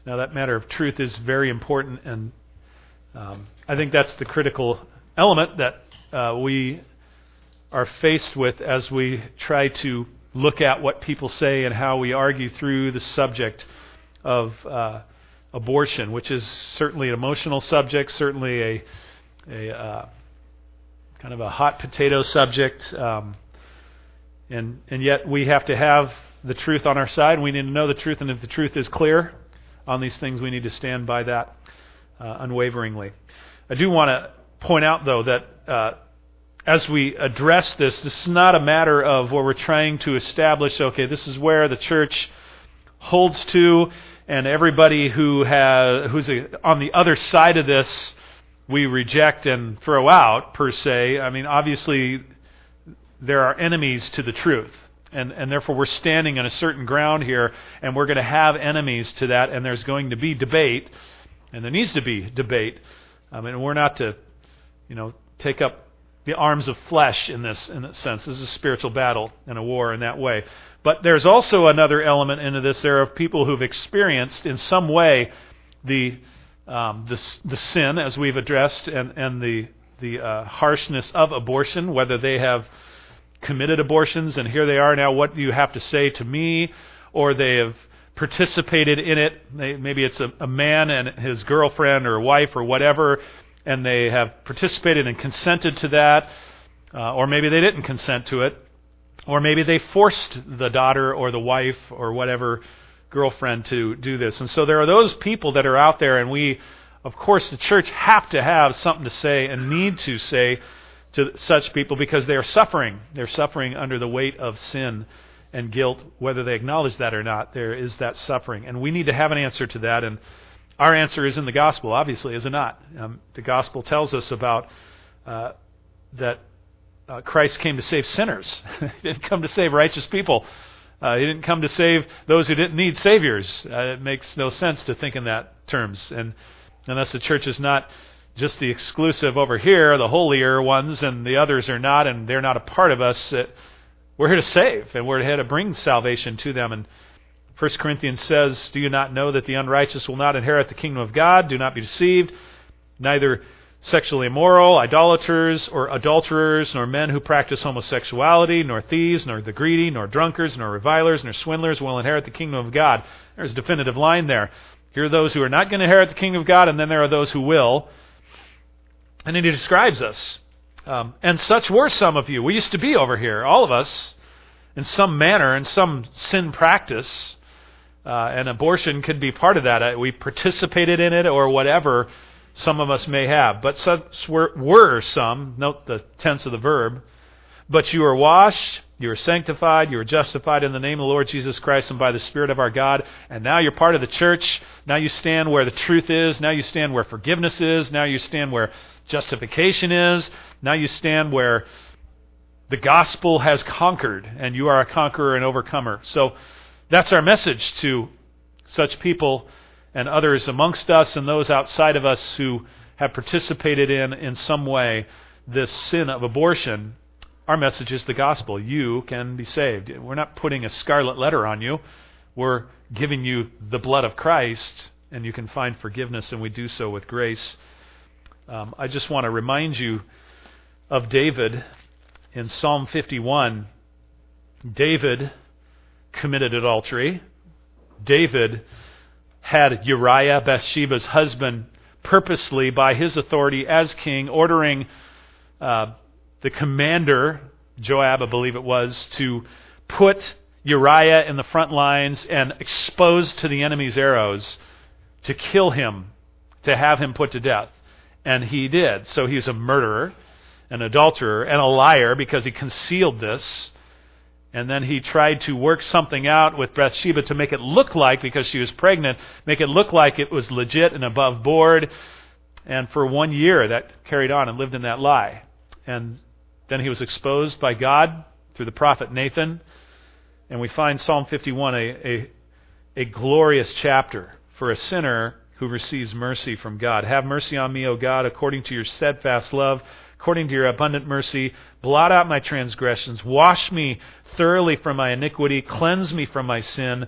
Now, that matter of truth is very important, and I think that's the critical element that we are faced with as we try to look at what people say and how we argue through the subject of abortion, which is certainly an emotional subject, certainly a kind of a hot potato subject, and yet we have to have the truth on our side. We need to know the truth, and if the truth is clear on these things, we need to stand by that unwaveringly. I do want to point out, though, that as we address this is not a matter of where we're trying to establish, okay, this is where the church holds to, and everybody who's on the other side of this we reject and throw out, per se. I mean, obviously, there are enemies to the truth, and therefore we're standing on a certain ground here, and we're going to have enemies to that, and there's going to be debate, and there needs to be debate. And we're not to, take up the arms of flesh in that sense. This is a spiritual battle and a war in that way. But there's also another element into this. There are people who've experienced in some way the sin, as we've addressed, and the harshness of abortion, whether they have committed abortions, and here they are now, what do you have to say to me? Or they have participated in it. Maybe it's a man and his girlfriend or wife or whatever, and they have participated and consented to that, or maybe they didn't consent to it, or maybe they forced the daughter or the wife or whatever girlfriend to do this. And so there are those people that are out there, and we, of course, the church have to have something to say and need to say to such people because they are suffering. They're suffering under the weight of sin and guilt, whether they acknowledge that or not. There is that suffering, and we need to have an answer to that, and our answer is in the gospel, obviously, is it not? The gospel tells us about that Christ came to save sinners. He didn't come to save righteous people. He didn't come to save those who didn't need saviors. It makes no sense to think in that terms. And unless the church is not just the exclusive over here, the holier ones, and the others are not, and they're not a part of us, we're here to save, and we're here to bring salvation to them. And 1 Corinthians says, do you not know that the unrighteous will not inherit the kingdom of God? Do not be deceived. Neither sexually immoral, idolaters, or adulterers, nor men who practice homosexuality, nor thieves, nor the greedy, nor drunkards, nor revilers, nor swindlers will inherit the kingdom of God. There's a definitive line there. Here are those who are not going to inherit the kingdom of God, and then there are those who will. And then he describes us. And such were some of you. We used to be over here, all of us, in some manner, in some sin practice. And abortion could be part of that. We participated in it or whatever some of us may have. But such were some, note the tense of the verb, but you are washed, you are sanctified, you are justified in the name of the Lord Jesus Christ and by the Spirit of our God. And now you're part of the church. Now you stand where the truth is. Now you stand where forgiveness is. Now you stand where justification is. Now you stand where the gospel has conquered, and you are a conqueror and overcomer. So that's our message to such people and others amongst us and those outside of us who have participated in some way this sin of abortion. Our message is the gospel. You can be saved. We're not putting a scarlet letter on you. We're giving you the blood of Christ, and you can find forgiveness, and we do so with grace. I just want to remind you of David in Psalm 51. David committed adultery. David had Uriah, Bathsheba's husband, purposely by his authority as king, ordering the commander, Joab, I believe it was, to put Uriah in the front lines and exposed to the enemy's arrows, to kill him, to have him put to death. And he did. So he's a murderer, an adulterer, and a liar because he concealed this. And then he tried to work something out with Bathsheba to make it look like, because she was pregnant, make it look like it was legit and above board. And for 1 year that carried on and lived in that lie. And then he was exposed by God through the prophet Nathan. And we find Psalm 51 a glorious chapter for a sinner who receives mercy from God. Have mercy on me, O God, according to your steadfast love, according to your abundant mercy. Blot out my transgressions. Wash me thoroughly from my iniquity. Cleanse me from my sin.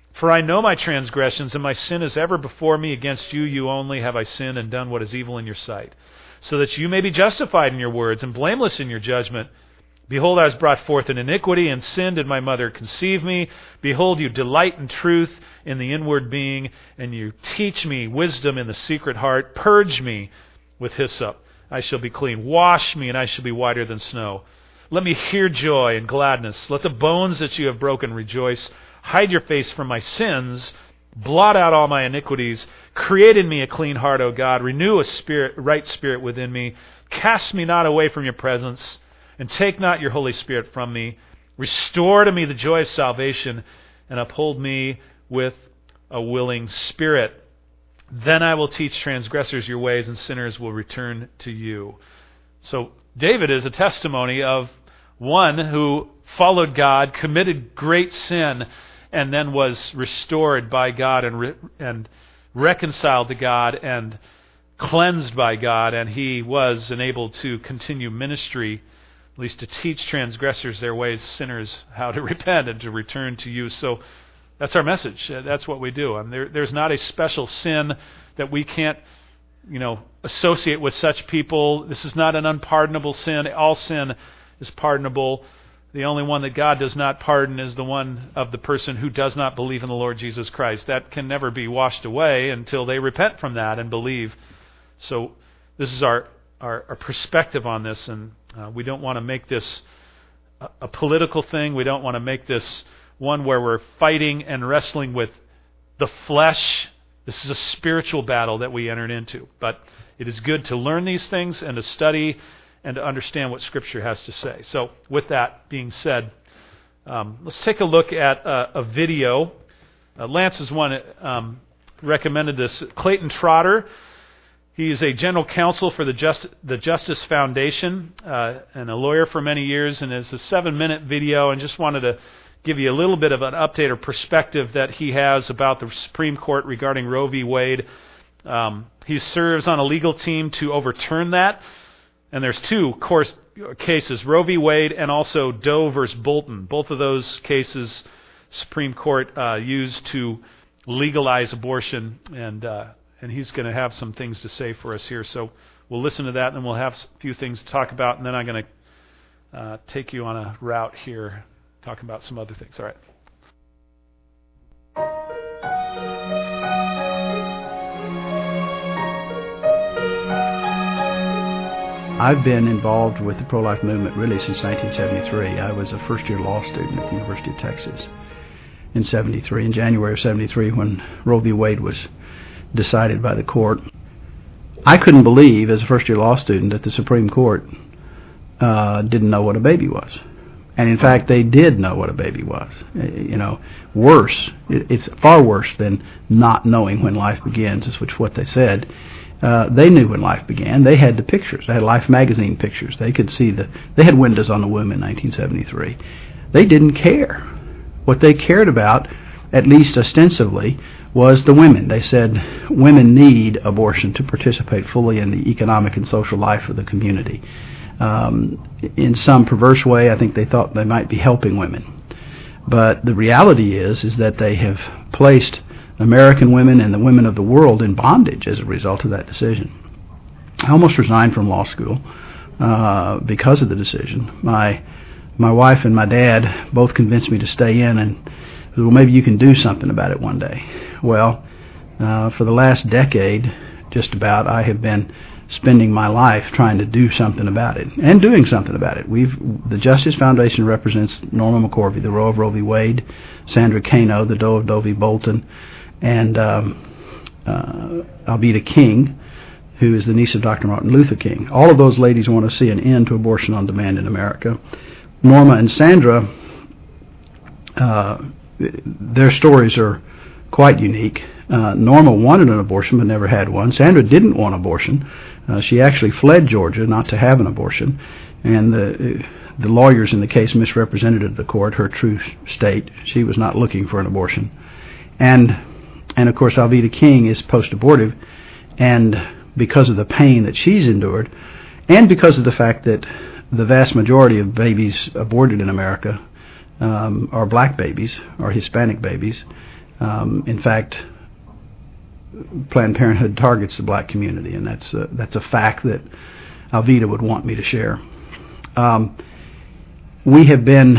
For I know my transgressions, and my sin is ever before me. Against you, you only, have I sinned and done what is evil in your sight, so that you may be justified in your words and blameless in your judgment. Behold, I was brought forth in iniquity, and sin did my mother conceive me. Behold, you delight in truth in the inward being, and you teach me wisdom in the secret heart. Purge me with hyssop, I shall be clean. Wash me, and I shall be whiter than snow. Let me hear joy and gladness. Let the bones that you have broken rejoice. Hide your face from my sins. Blot out all my iniquities. Create in me a clean heart, O God. Renew a right spirit within me. Cast me not away from your presence, and take not your Holy Spirit from me. Restore to me the joy of salvation, and uphold me with a willing spirit. Then I will teach transgressors your ways, and sinners will return to you. So David is a testimony of one who followed God, committed great sin, and then was restored by God and reconciled to God and cleansed by God, and he was enabled to continue ministry, at least to teach transgressors their ways, sinners how to repent and to return to you. So that's our message. That's what we do. There's not a special sin that we can't, associate with such people. This is not an unpardonable sin. All sin is pardonable. The only one that God does not pardon is the one of the person who does not believe in the Lord Jesus Christ. That can never be washed away until they repent from that and believe. So this is our perspective on this, and we don't want to make this a political thing. We don't want to make this one where we're fighting and wrestling with the flesh. This is a spiritual battle that we entered into. But it is good to learn these things and to study and to understand what Scripture has to say. So with that being said, let's take a look at a video. Lance is one recommended this. Clayton Trotter. He is a general counsel for the Justice Foundation and a lawyer for many years, and it's a 7-minute video, and just wanted to give you a little bit of an update or perspective that he has about the Supreme Court regarding Roe v. Wade. He serves on a legal team to overturn that, and there's two cases, Roe v. Wade and also Doe versus Bolton. Both of those cases Supreme Court used to legalize abortion, and he's going to have some things to say for us here. So we'll listen to that, and then we'll have a few things to talk about, and then I'm going to take you on a route here, talking about some other things. All right. I've been involved with the pro-life movement really since 1973. I was a first-year law student at the University of Texas in January of 73, when Roe v. Wade was decided by the court. I couldn't believe, as a first-year law student, that the Supreme Court didn't know what a baby was. And in fact, they did know what a baby was. Worse. It's far worse than not knowing when life begins, is what they said. They knew when life began. They had the pictures. They had Life magazine pictures. They could see they had windows on the womb in 1973. They didn't care. What they cared about, at least ostensibly, was the women. They said women need abortion to participate fully in the economic and social life of the community. In some perverse way, I think they thought they might be helping women. But the reality is that they have placed American women and the women of the world in bondage as a result of that decision. I almost resigned from law school because of the decision. My wife and my dad both convinced me to stay in, and said, well, maybe you can do something about it one day. Well, for the last decade, just about, I have been spending my life trying to do something about it, and doing something about it. The Justice Foundation represents Norma McCorvey, the Roe of Roe v. Wade, Sandra Cano, the Doe of Doe v. Bolton, and Alveda King, who is the niece of Dr. Martin Luther King. All of those ladies want to see an end to abortion on demand in America. Norma and Sandra, their stories are quite unique. Norma wanted an abortion but never had one. Sandra didn't want abortion. She actually fled Georgia not to have an abortion, and the lawyers in the case misrepresented to the court her true state. She was not looking for an abortion. And of course, Alveda King is post-abortive, and because of the pain that she's endured, and because of the fact that the vast majority of babies aborted in America are black babies or Hispanic babies, In fact, Planned Parenthood targets the black community, and that's a fact that Alveda would want me to share. We have been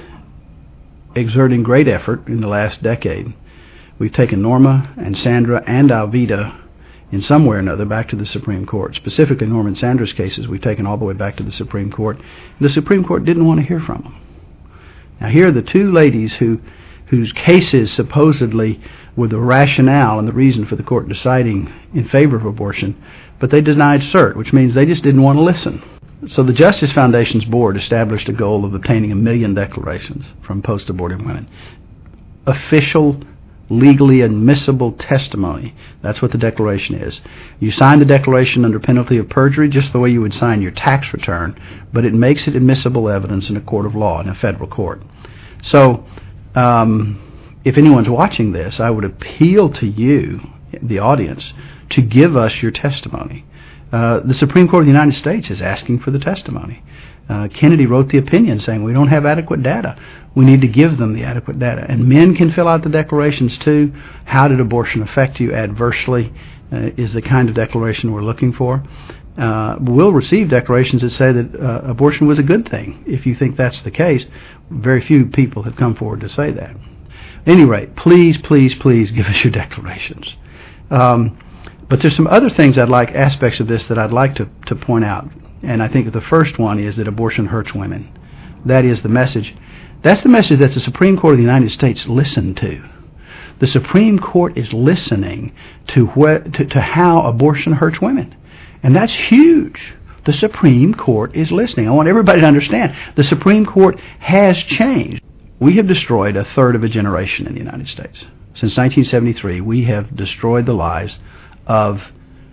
exerting great effort in the last decade. We've taken Norma and Sandra and Alveda in some way or another back to the Supreme Court. Specifically, Norma and Sandra's cases we've taken all the way back to the Supreme Court. The Supreme Court didn't want to hear from them. Now here are the two ladies whose cases supposedly were the rationale and the reason for the court deciding in favor of abortion, but they denied cert, which means they just didn't want to listen. So the Justice Foundation's board established a goal of obtaining 1 million declarations from post-abortive women. Official, legally admissible testimony. That's what the declaration is. You sign the declaration under penalty of perjury just the way you would sign your tax return, but it makes it admissible evidence in a court of law, in a federal court. So, if anyone's watching this, I would appeal to you, the audience, to give us your testimony. The Supreme Court of the United States is asking for the testimony. Kennedy wrote the opinion saying we don't have adequate data. We need to give them the adequate data. And men can fill out the declarations too. How did abortion affect you adversely is the kind of declaration we're looking for. We'll receive declarations that say that abortion was a good thing. If you think that's the case, very few people have come forward to say that. At any rate, please, please, please give us your declarations. But there's some other things aspects of this that I'd like to point out. And I think the first one is that abortion hurts women. That is the message. That's the message that the Supreme Court of the United States listened to. The Supreme Court is listening to how abortion hurts women. And that's huge. The Supreme Court is listening. I want everybody to understand the Supreme Court has changed. We have destroyed a third of a generation in the United States. Since 1973, we have destroyed the lives of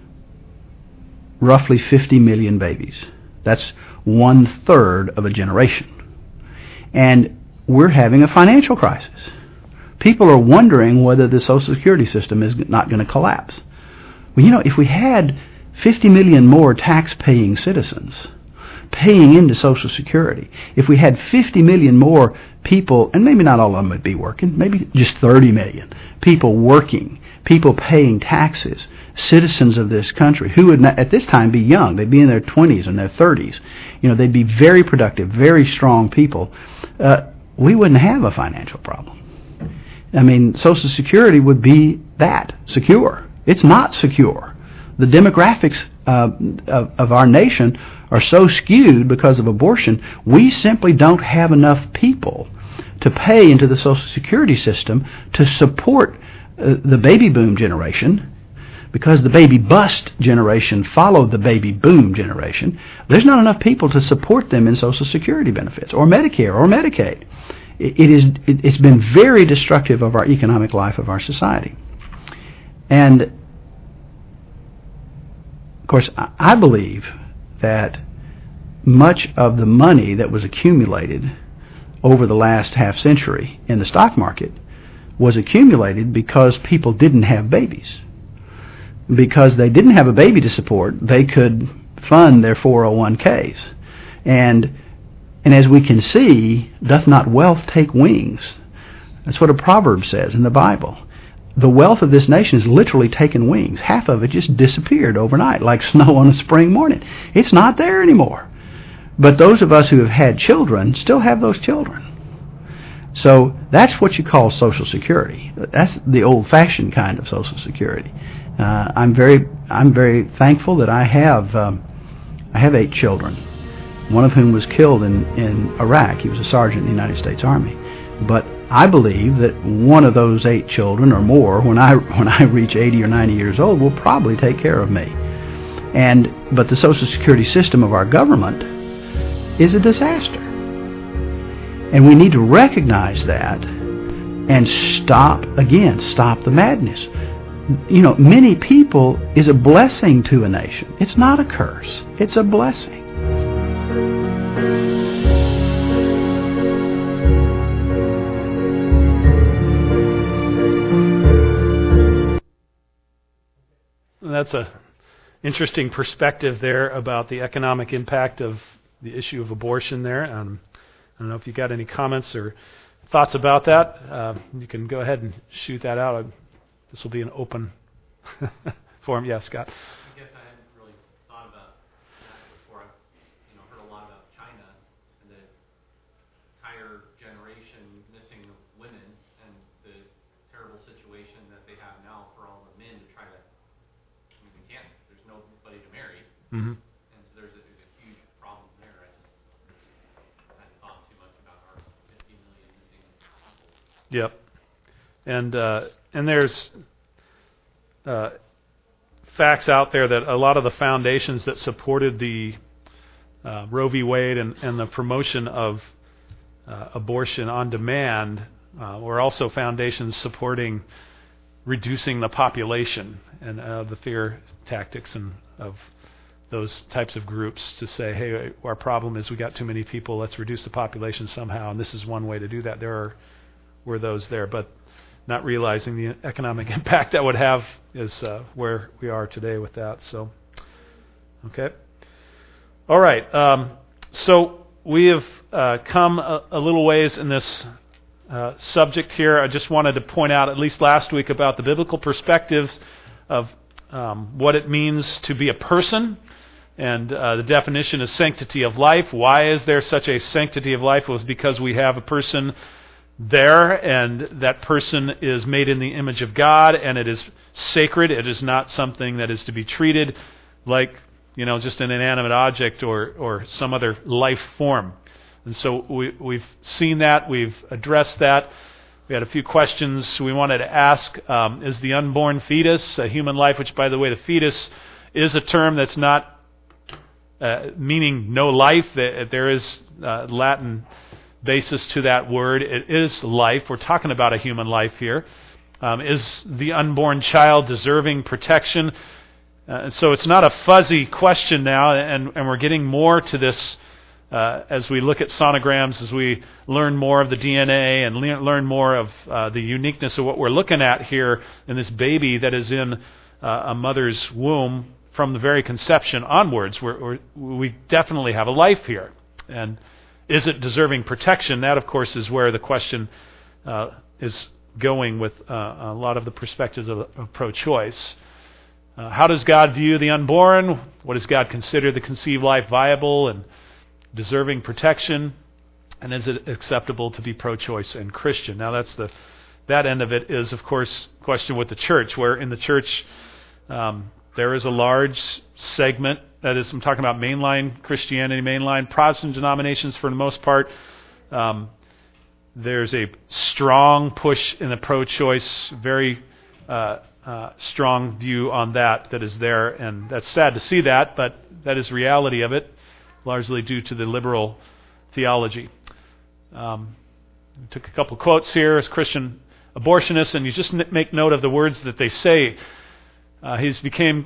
roughly 50 million babies. That's 1/3 of a generation. And we're having a financial crisis. People are wondering whether the Social Security system is not going to collapse. Well, if we had 50 million more tax-paying citizens paying into Social Security, if we had 50 million more people, and maybe not all of them would be working, maybe just 30 million people working, people paying taxes, citizens of this country who would at this time be young, they'd be in their 20s and their 30s, they'd be very productive, very strong people, we wouldn't have a financial problem. I mean, Social Security would be that, secure. It's not secure. The demographics of our nation are so skewed because of abortion, we simply don't have enough people to pay into the Social Security system to support the baby boom generation, because the baby bust generation followed the baby boom generation. There's not enough people to support them in Social Security benefits or Medicare or Medicaid. It's been very destructive of our economic life of our society. And of course, I believe that much of the money that was accumulated over the last half century in the stock market was accumulated because people didn't have babies. Because they didn't have a baby to support, they could fund their 401ks. And as we can see, doth not wealth take wings? That's what a proverb says in the Bible. The wealth of this nation has literally taken wings. Half of it just disappeared overnight, like snow on a spring morning. It's not there anymore. But those of us who have had children still have those children. So that's what you call Social Security. That's the old-fashioned kind of Social Security. I'm very thankful that I have 8 children, one of whom was killed in Iraq. He was a sergeant in the United States Army. But I believe that one of those 8 children or more, when I reach 80 or 90 years old, will probably take care of me. But the Social Security system of our government is a disaster. And we need to recognize that and stop the madness. Many people is a blessing to a nation. It's not a curse. It's a blessing. That's a interesting perspective there about the economic impact of the issue of abortion there. I don't know if you got any comments or thoughts about that, you can go ahead and shoot that out. This will be an open forum. Yeah, Scott. I guess I hadn't really thought about that before. I've heard a lot about China and the entire generation missing women and the terrible situation that they have now for all the men to try to. They can't. There's nobody to marry, Mm-hmm. and so there's a huge problem there. I just hadn't thought too much about our 50 million missing people. Yep. And there's facts out there that a lot of the foundations that supported the Roe v. Wade and the promotion of abortion on demand were also foundations supporting reducing the population and the fear tactics and of those types of groups to say, hey, our problem is we got too many people, let's reduce the population somehow, and this is one way to do that. Were those there, but not realizing the economic impact that would have is where we are today with that. So, okay. All right. So we have come a little ways in this subject here. I just wanted to point out, at least last week, about the biblical perspectives of what it means to be a person and the definition of sanctity of life. Why is there such a sanctity of life? It was because we have a person there, and that person is made in the image of God, and it is sacred. It is not something that is to be treated like, just an inanimate object or some other life form. And so we've seen that. We've addressed that. We had a few questions we wanted to ask. Is the unborn fetus a human life? Which, by the way, the fetus is a term that's not meaning no life. There is Latin basis to that word. It is life. We're talking about a human life here. Is the unborn child deserving protection? So it's not a fuzzy question now, and we're getting more to this as we look at sonograms, as we learn more of the DNA and learn more of the uniqueness of what we're looking at here in this baby that is in a mother's womb from the very conception onwards. We definitely have a life here. And is it deserving protection? That, of course, is where the question is going with a lot of the perspectives of pro-choice. How does God view the unborn? What does God consider the conceived life viable and deserving protection? And is it acceptable to be pro-choice and Christian? Now, that end of it is, of course, question with the church, where in the church there is a large segment. That is, I'm talking about mainline Christianity, mainline Protestant denominations for the most part. There's a strong push in the pro-choice, very strong view on that is there, and that's sad to see that, but that is reality of it, largely due to the liberal theology. I took a couple quotes here as Christian abortionists, and you just make note of the words that they say. He's became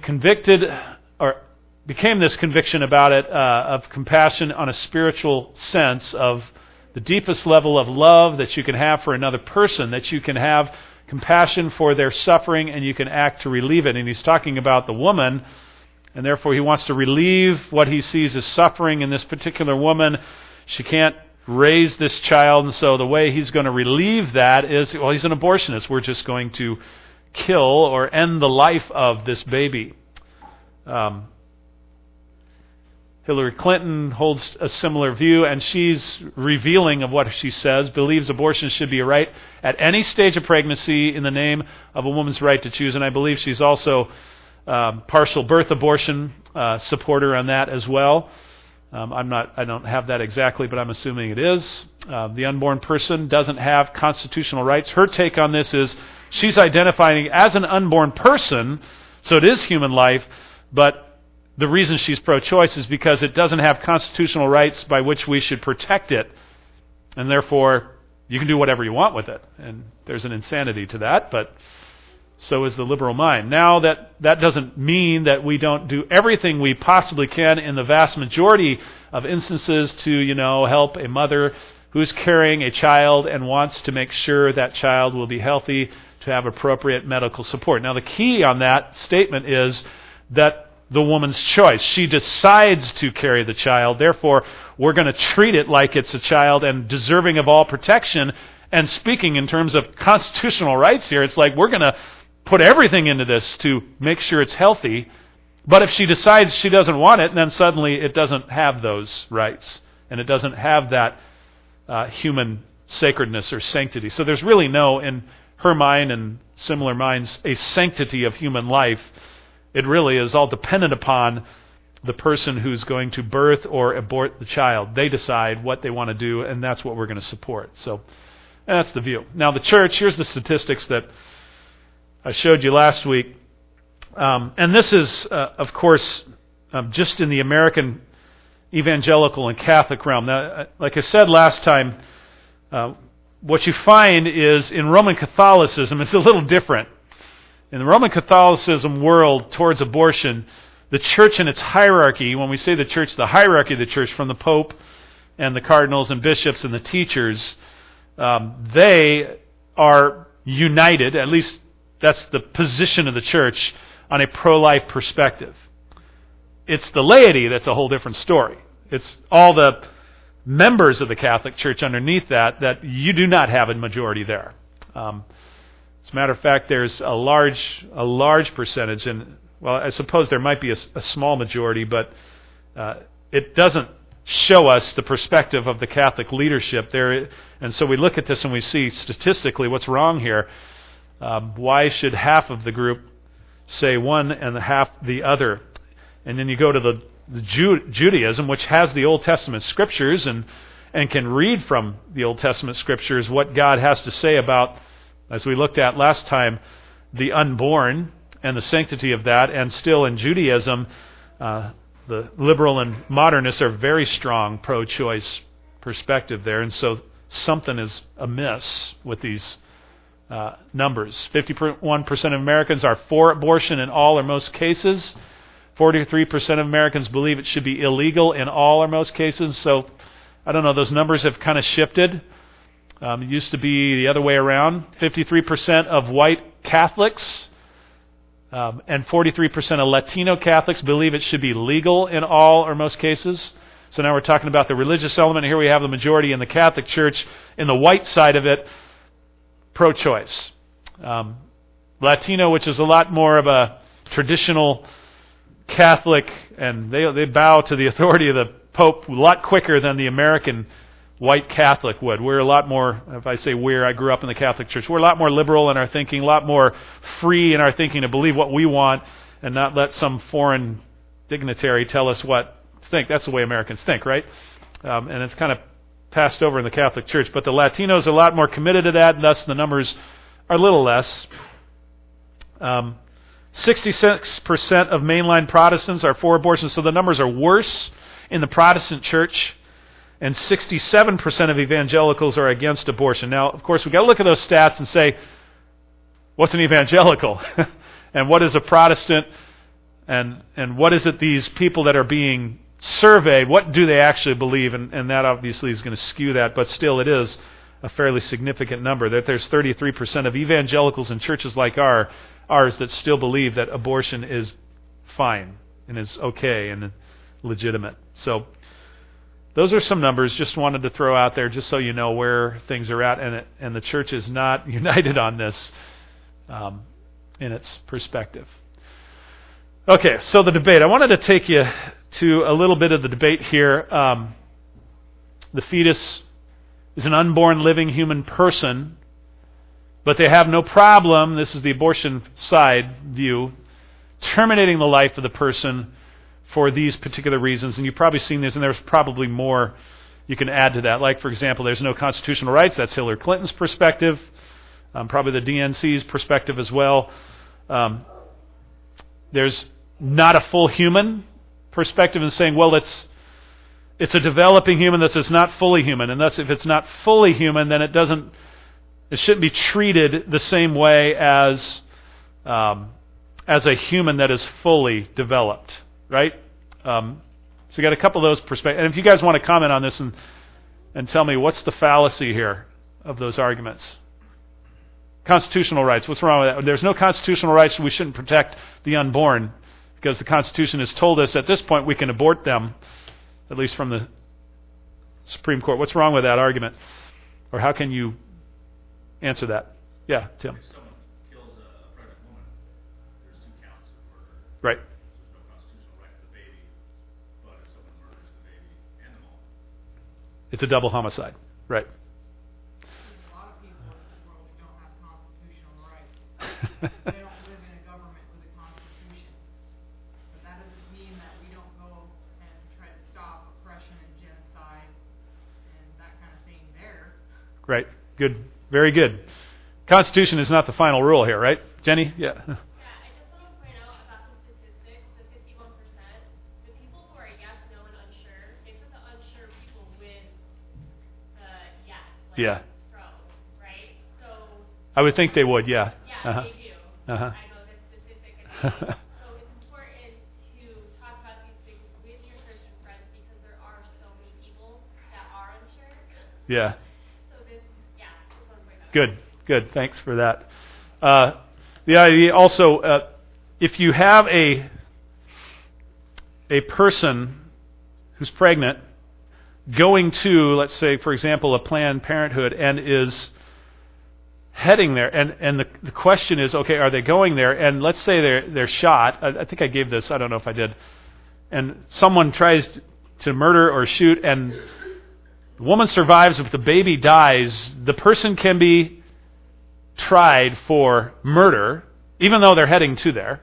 this conviction about it, of compassion on a spiritual sense of the deepest level of love that you can have for another person, that you can have compassion for their suffering and you can act to relieve it. And he's talking about the woman, and therefore he wants to relieve what he sees as suffering in this particular woman. She can't raise this child, and so the way he's going to relieve that is, well, he's an abortionist. We're just going to kill or end the life of this baby. Hillary Clinton holds a similar view, and she's revealing of what she says, believes abortion should be a right at any stage of pregnancy in the name of a woman's right to choose. And I believe she's also partial birth abortion supporter on that as well. I don't have that exactly, but I'm assuming it is. The unborn person doesn't have constitutional rights. Her take on this is she's identifying as an unborn person, so it is human life, but the reason she's pro-choice is because it doesn't have constitutional rights by which we should protect it, and therefore you can do whatever you want with it. And there's an insanity to that, but so is the liberal mind. Now, that doesn't mean that we don't do everything we possibly can in the vast majority of instances to, help a mother who's carrying a child and wants to make sure that child will be healthy, to have appropriate medical support. Now, the key on that statement is that the woman's choice. She decides to carry the child. Therefore, we're going to treat it like it's a child and deserving of all protection. And speaking in terms of constitutional rights here, it's like we're going to put everything into this to make sure it's healthy. But if she decides she doesn't want it, then suddenly it doesn't have those rights. And it doesn't have that human sacredness or sanctity. So there's really no, in her mind and similar minds, a sanctity of human life. It really is all dependent upon the person who's going to birth or abort the child. They decide what they want to do, and that's what we're going to support. So that's the view. Now the church, here's the statistics that I showed you last week. And this is, of course, just in the American evangelical and Catholic realm. Now, like I said last time, what you find is in Roman Catholicism, it's a little different. In the Roman Catholicism world towards abortion, the church and its hierarchy, when we say the church, the hierarchy of the church from the Pope and the cardinals and bishops and the teachers, they are united, at least that's the position of the church, on a pro-life perspective. It's the laity that's a whole different story. It's all the members of the Catholic Church underneath that you do not have a majority there. As a matter of fact, there's a large percentage, and well, I suppose there might be a small majority, but it doesn't show us the perspective of the Catholic leadership there. And so we look at this and we see statistically what's wrong here. Why should half of the group say one and half the other? And then you go to the Judaism, which has the Old Testament scriptures and can read from the Old Testament scriptures what God has to say about, as we looked at last time, the unborn and the sanctity of that. And still in Judaism, the liberal and modernists are very strong pro-choice perspective there. And so something is amiss with these numbers. 51% of Americans are for abortion in all or most cases. 43% of Americans believe it should be illegal in all or most cases. So, I don't know, those numbers have kind of shifted. It used to be the other way around. 53% of white Catholics and 43% of Latino Catholics believe it should be legal in all or most cases. So now we're talking about the religious element. Here we have the majority in the Catholic Church, in the white side of it, pro-choice. Latino, which is a lot more of a traditional Catholic, and they bow to the authority of the Pope a lot quicker than the American white Catholic would. We're a lot more, if I say we're, I grew up in the Catholic Church, we're a lot more liberal in our thinking, a lot more free in our thinking to believe what we want and not let some foreign dignitary tell us what to think. That's the way Americans think, right? And it's kind of passed over in the Catholic Church. But the Latinos are a lot more committed to that, and thus the numbers are a little less. 66% of mainline Protestants are for abortion, so the numbers are worse in the Protestant church, and 67% of evangelicals are against abortion. Now, of course, we've got to look at those stats and say, what's an evangelical? And what is a Protestant? And what is it these people that are being surveyed, what do they actually believe? And that obviously is going to skew that, but still it is a fairly significant number. That there's 33% of evangelicals in churches like ours that still believe that abortion is fine and is okay and legitimate. So those are some numbers. Just wanted to throw out there just so you know where things are at, and the church is not united on this in its perspective. Okay, so the debate. I wanted to take you to a little bit of the debate here. The fetus is an unborn living human person, but they have no problem, this is the abortion side view, terminating the life of the person for these particular reasons. And you've probably seen this, and there's probably more you can add to that. Like, for example, there's no constitutional rights. That's Hillary Clinton's perspective. Probably the DNC's perspective as well. There's not a full human perspective in saying, well, it's a developing human, thus it's not fully human. And thus, if it's not fully human, then it shouldn't be treated the same way as a human that is fully developed, right? So you got a couple of those perspectives. And if you guys want to comment on this and tell me what's the fallacy here of those arguments. Constitutional rights, what's wrong with that? There's no constitutional rights, so we shouldn't protect the unborn because the Constitution has told us at this point we can abort them, at least from the Supreme Court. What's wrong with that argument? Or how can you answer that. Yeah, Tim. If someone kills a pregnant woman, there's 2 counts of murder. Right. There's no constitutional right to the baby, but if someone murders the baby and the mom, It's a double homicide. Right. There's a lot of people in this world who don't have constitutional rights. They don't live in a government with a constitution. But that doesn't mean that we don't go and try to stop oppression and genocide and that kind of thing there. Right. Good. Very good. Constitution is not the final rule here, right? Jenny? Yeah. Yeah, I just want to point out about the statistics, the 51%. The people who are yes, no, and unsure, they put the unsure people with the yes, like Yeah. pro, right? So, I would think they would, yeah. yeah, Uh-huh. they do. Uh-huh. I know the statistic is so it's important to talk about these things with your Christian friends because there are so many people that are unsure. Yeah. So this, yeah, just want to point that out. Good. Good. Thanks for that. The idea also, if you have a person who's pregnant going to, let's say, for example, a Planned Parenthood and is heading there, and the question is, okay, are they going there? And let's say they're shot. I think I gave this. I don't know if I did. And someone tries to murder or shoot, and the woman survives, but the baby dies. The person can be tried for murder, even though they're heading to there.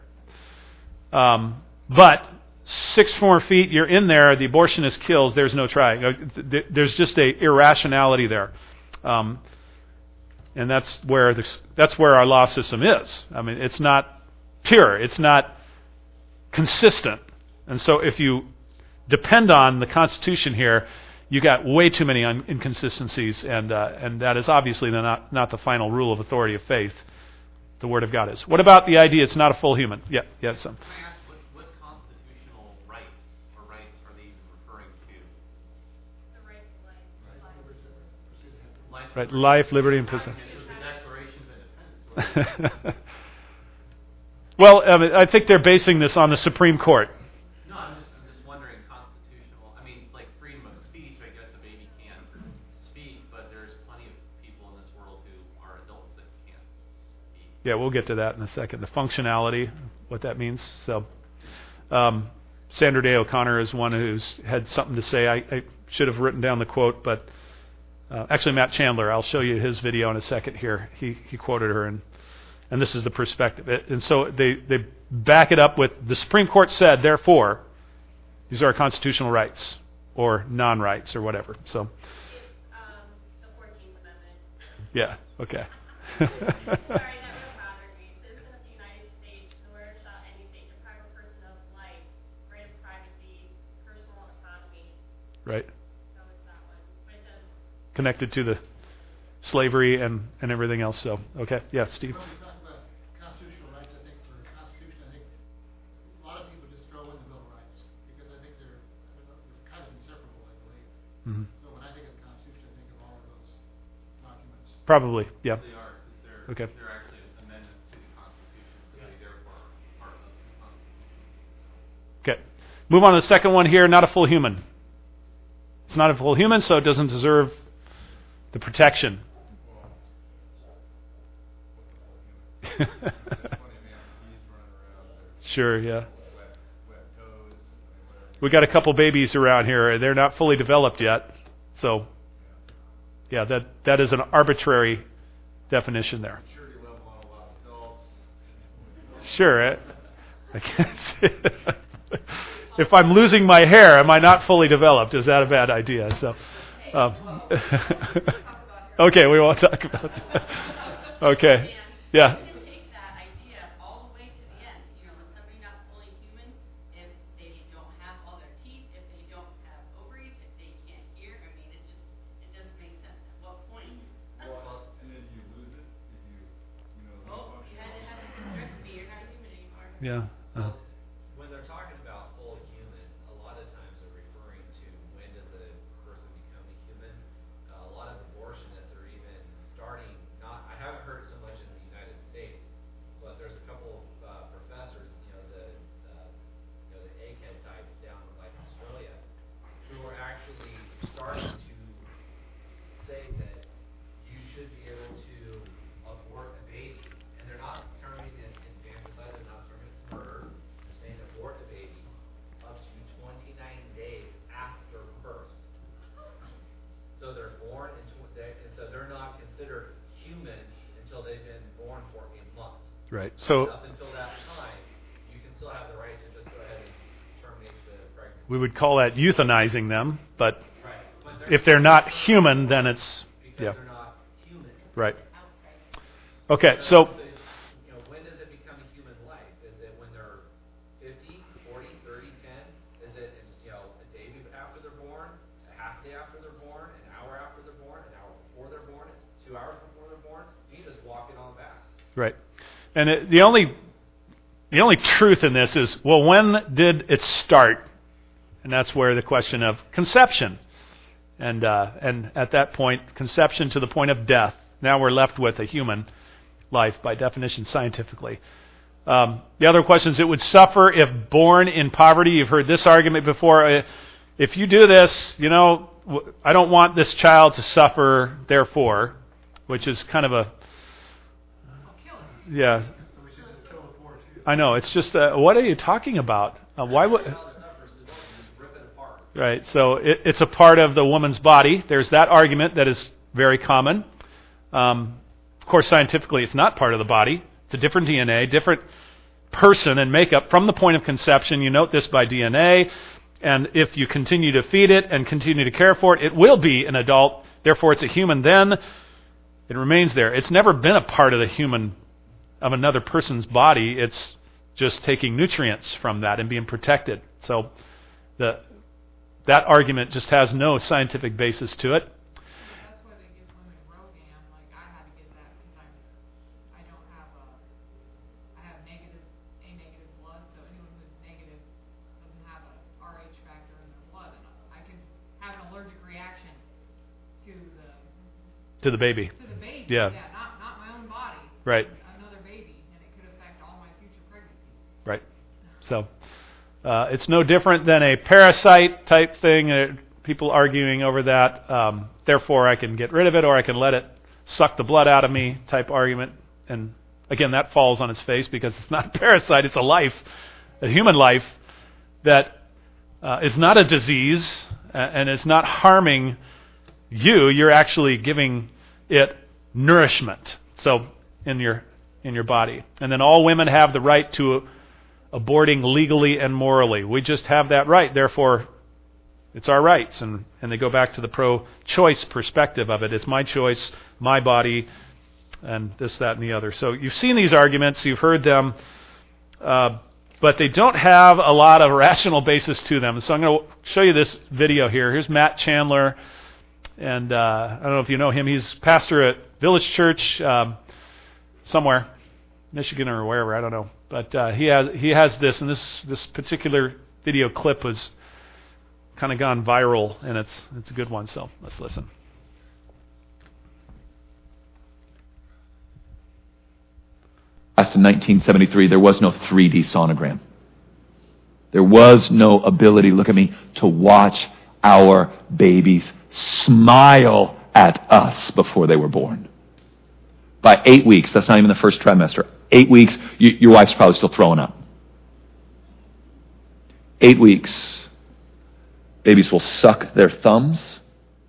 But 6 more feet, you're in there, the abortionist kills, there's no trying. There's just a irrationality there. And that's where our law system is. I mean, it's not pure. It's not consistent. And so if you depend on the Constitution here, you got way too many inconsistencies, and that is obviously not the final rule of authority of faith. The Word of God is. What about the idea it's not a full human? Yeah, yes. Can I ask what constitutional right or rights are they even referring to? The right to life. Right, life, liberty, and peace. The Declaration of Independence. Well, I think they're basing this on the Supreme Court. No, I'm just wondering constitutional. I mean, like freedom of speech. I guess a baby can speak, but there's plenty of people in this world who are adults that can't speak. Yeah, we'll get to that in a second. The functionality, what that means. So, Sandra Day O'Connor is one who's had something to say. I should have written down the quote, but actually Matt Chandler, I'll show you his video in a second here. He quoted her, and this is the perspective. And so they back it up with the Supreme Court said, therefore, these are our constitutional rights or non-rights or whatever. So, The 14th Amendment. yeah, okay. Sorry, that would bother me. Citizen of the United States, nowhere shall any state deprive a person of life, right of privacy, personal autonomy. Right. So it's that one. But it does. Connected to the slavery and everything else. So, okay. Yeah, Steve. When we talk about constitutional rights, I think for the Constitution, I think a lot of people just throw in the Bill of Rights because I think they're kind of inseparable, I believe. Mm-hmm. So when I think of the Constitution, I think of all of those documents. Probably, yeah. They are, because Okay. they're actually amendments to the Constitution, so they therefore are part of the Constitution. Okay. Move on to the second one here. Not a full human. It's not a full human, so it doesn't deserve the protection. Sure, yeah. We got a couple babies around here. They're not fully developed yet. So, yeah, that is an arbitrary definition there. Sure. I can't see it. If I'm losing my hair, am I not fully developed? Is that a bad idea? So, okay, we won't talk about that. Okay, yeah. You can take that idea all the way to the end. You know, is somebody not fully human if they don't have all their teeth, if they don't have ovaries, if they can't hear? I mean, it doesn't make sense. At what point? well, and then you lose it if you Oh, you had to have it correct me. You're not human anymore. Yeah. When they're talking about full human, a lot of times they're referring to when does a person become a human. A lot of abortionists are even starting. I haven't heard so much in the United States, but there's a couple of professors, the egghead types down in like Australia, who are actually starting to say that you should be able to Right. So Up until that time, you can still have the right to just go ahead and terminate the pregnancy. we would call that euthanizing them, but Right. But if they're not human, then it's because yeah. they're not human. Right. Okay, so You know, when does it become a human life? Is it when they're 50, 40, 30, 10? Is it, you know, a day after they're born, a half day after they're born, an hour after they're born, an hour before they're born, 2 hours before they're born? You just walk it on back. right. And the only truth in this is, well, when did it start? And that's where the question of conception. And at that point, conception to the point of death. Now we're left with a human life by definition scientifically. The other question is, it would suffer if born in poverty. You've heard this argument before. If you do this, you know, I don't want this child to suffer, therefore, which is kind of a, yeah. So we should just kill the poor too. I know, it's just, what are you talking about? Why would... How the suffers is just rip it apart. Right, so it's a part of the woman's body. There's that argument that is very common. Of course, scientifically, it's not part of the body. It's a different DNA, different person and makeup from the point of conception. You note this by DNA. And if you continue to feed it and continue to care for it, it will be an adult. Therefore, it's a human then. It remains there. It's never been a part of the human, of another person's body. It's just taking nutrients from that and being protected. So that argument just has no scientific basis to it. That's why they give women Rogaine. Like, I had to get that because I don't have I have A negative blood, so anyone who's negative doesn't have a RH factor in their blood, and I can have an allergic reaction to To the baby. Yeah. not my own body. Right. Another baby, and it could affect all my future pregnancies. Right. So it's no different than a parasite type thing. People arguing over that. Therefore, I can get rid of it, or I can let it suck the blood out of me type argument. And again, that falls on its face because it's not a parasite. It's a life, a human life that is not a disease and is not harming you. You're actually giving it nourishment. So in your body. And then all women have the right to aborting legally and morally. We just have that right. Therefore, it's our rights. And they go back to the pro-choice perspective of it. It's my choice, my body, and this, that, and the other. So you've seen these arguments. You've heard them. But they don't have a lot of rational basis to them. So I'm going to show you this video here. Here's Matt Chandler. And I don't know if you know him. He's pastor at Village Church somewhere, Michigan or wherever, I don't know. But he has this, and this particular video clip was kind of gone viral, and it's a good one. So let's listen. In 1973, there was no 3D sonogram. There was no ability, look at me, to watch our babies smile at us before they were born. By 8 weeks, that's not even the first trimester, 8 weeks, your wife's probably still throwing up. 8 weeks, babies will suck their thumbs.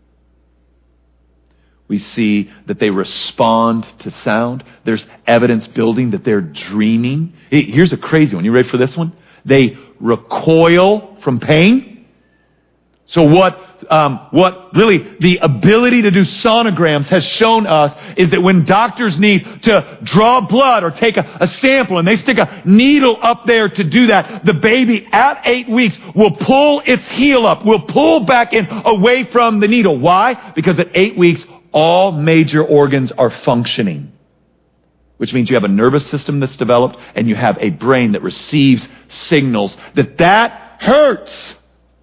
We see that they respond to sound. There's evidence building that they're dreaming. Here's a crazy one. You ready for this one? They recoil from pain. So what really the ability to do sonograms has shown us is that when doctors need to draw blood or take a sample and they stick a needle up there to do that, the baby at 8 weeks will pull its heel up, will pull back in away from the needle. Why? Because at 8 weeks, all major organs are functioning, which means you have a nervous system that's developed and you have a brain that receives signals that hurts.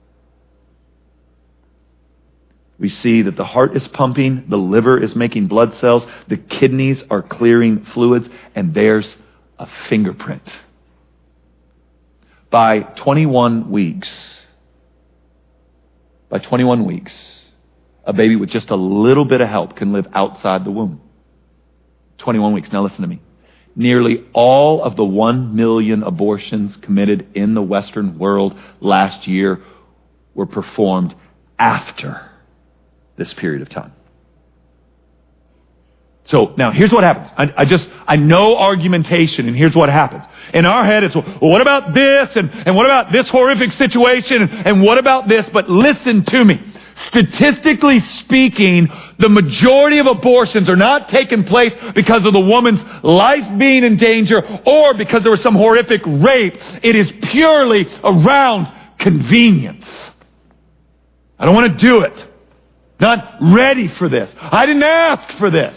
We see that the heart is pumping, the liver is making blood cells, the kidneys are clearing fluids, and there's a fingerprint. By 21 weeks, a baby with just a little bit of help can live outside the womb. 21 weeks. Now listen to me. Nearly all of the 1 million abortions committed in the Western world last year were performed after this period of time. So now here's what happens. I know argumentation, and here's what happens. In our head it's, well, what about this? And what about this horrific situation? And what about this? But listen to me. Statistically speaking, the majority of abortions are not taking place because of the woman's life being in danger or because there was some horrific rape. It is purely around convenience. I don't want to do it. Not ready for this. I didn't ask for this.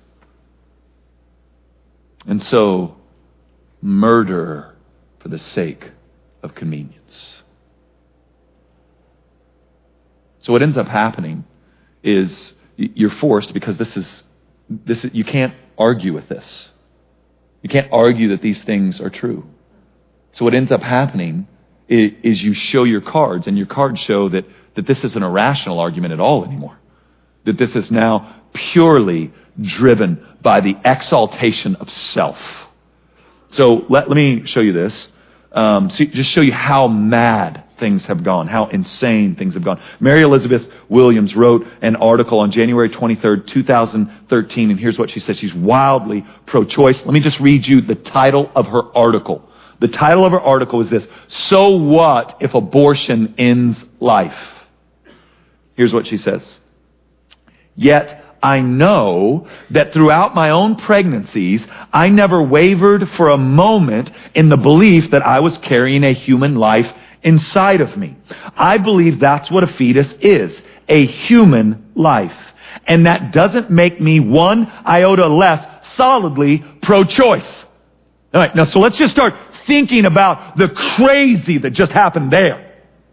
And so, murder for the sake of convenience. So what ends up happening is you're forced, because this is you can't argue with this. You can't argue that these things are true. So what ends up happening is you show your cards, and your cards show that this isn't a rational argument at all anymore. That this is now purely driven by the exaltation of self. So let me show you this. Just show you how mad things have gone, how insane things have gone. Mary Elizabeth Williams wrote an article on January 23rd, 2013, and here's what she said. She's wildly pro-choice. Let me just read you the title of her article. The title of her article is this: So What If Abortion Ends Life? Here's what she says. Yet I know that throughout my own pregnancies, I never wavered for a moment in the belief that I was carrying a human life inside of me. I believe that's what a fetus is, a human life. And that doesn't make me one iota less solidly pro-choice. All right, now so let's just start thinking about the crazy that just happened there.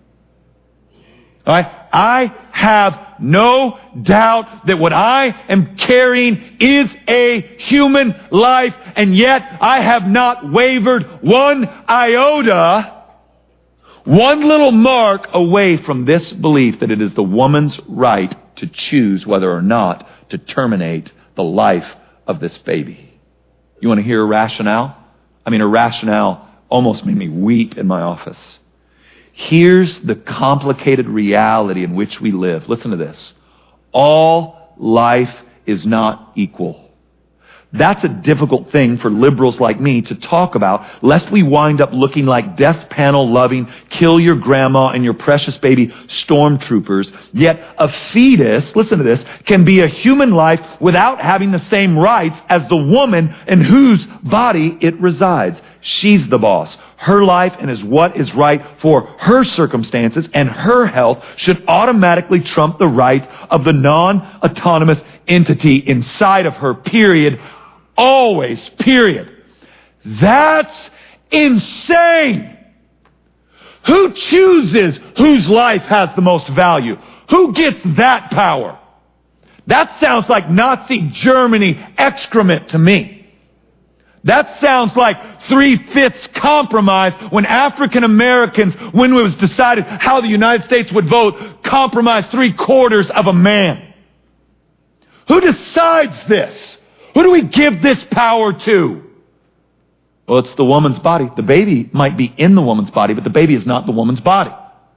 All right, I have no doubt that what I am carrying is a human life, and yet I have not wavered one iota, one little mark away from this belief that it is the woman's right to choose whether or not to terminate the life of this baby. You want to hear a rationale? I mean, a rationale almost made me weep in my office. Here's the complicated reality in which we live. Listen to this. All life is not equal. That's a difficult thing for liberals like me to talk about, lest we wind up looking like death panel loving, kill your grandma and your precious baby stormtroopers. Yet a fetus, listen to this, can be a human life without having the same rights as the woman in whose body it resides. She's the boss. Her life and is what is right for her circumstances and her health should automatically trump the rights of the non-autonomous entity inside of her, period. Always, period. That's insane. Who chooses whose life has the most value? Who gets that power? That sounds like Nazi Germany excrement to me. That sounds like 3/5 compromise when African Americans, when it was decided how the United States would vote, compromised 3/4 of a man. Who decides this? Who do we give this power to? Well, it's the woman's body. The baby might be in the woman's body, but the baby is not the woman's body.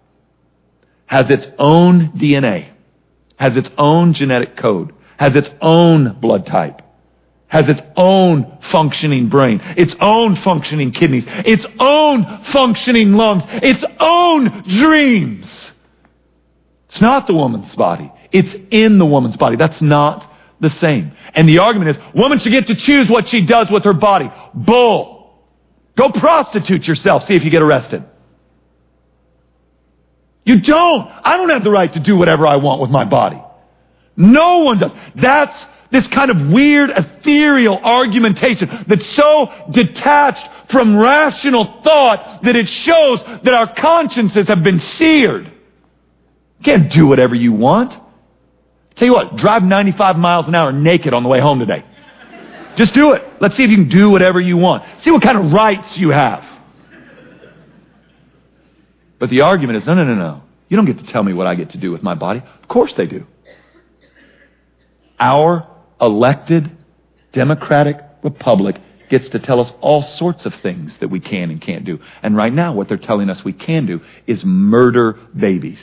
Has its own DNA, has its own genetic code, has its own blood type, has its own functioning brain, its own functioning kidneys, its own functioning lungs, its own dreams. It's not the woman's body. It's in the woman's body. That's not the same. And the argument is, woman should get to choose what she does with her body. Bull. Go prostitute yourself, see if you get arrested. You don't. I don't have the right to do whatever I want with my body. No one does. That's this kind of weird, ethereal argumentation that's so detached from rational thought that it shows that our consciences have been seared. You can't do whatever you want. Tell you what, drive 95 miles an hour naked on the way home today. Just do it. Let's see if you can do whatever you want. See what kind of rights you have. But the argument is, no. You don't get to tell me what I get to do with my body. Of course they do. Our elected democratic republic gets to tell us all sorts of things that we can and can't do. And right now, what they're telling us we can do is murder babies.